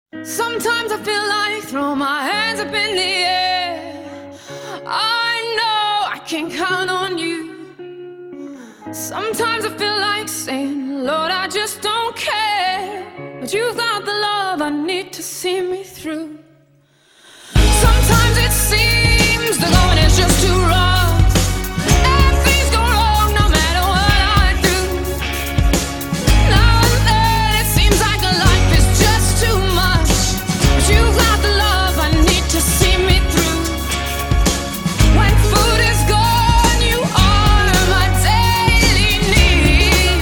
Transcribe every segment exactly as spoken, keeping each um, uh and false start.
Sometimes I feel like throw my hands up in the air. I know I can count on you. Sometimes I feel like saying, Lord, I just don't care. But you've got the love I need to see me through. Sometimes it seems the going is just too rough, and things go wrong no matter what I do. Now and then it seems like life is just too much, but you've got the love I need to see me through. When food is gone, you are my daily need.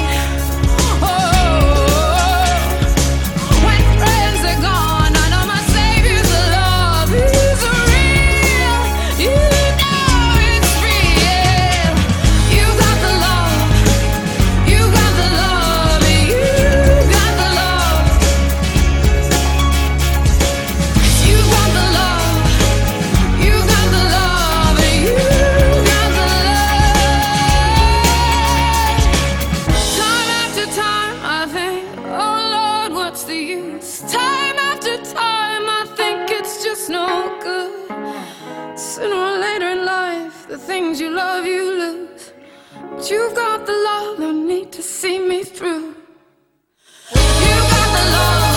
Oh, when friends are gone, I know my Savior's love is real. You know it's real. You got the love. You got the love. You got the love. You got the love. You got the love. You got the love. Time after time I think, oh Lord, what's the use? Time after time I think it's just no good. Sooner or later in life, the things you love you lose. But you've got the love I need to see me through. You got the love.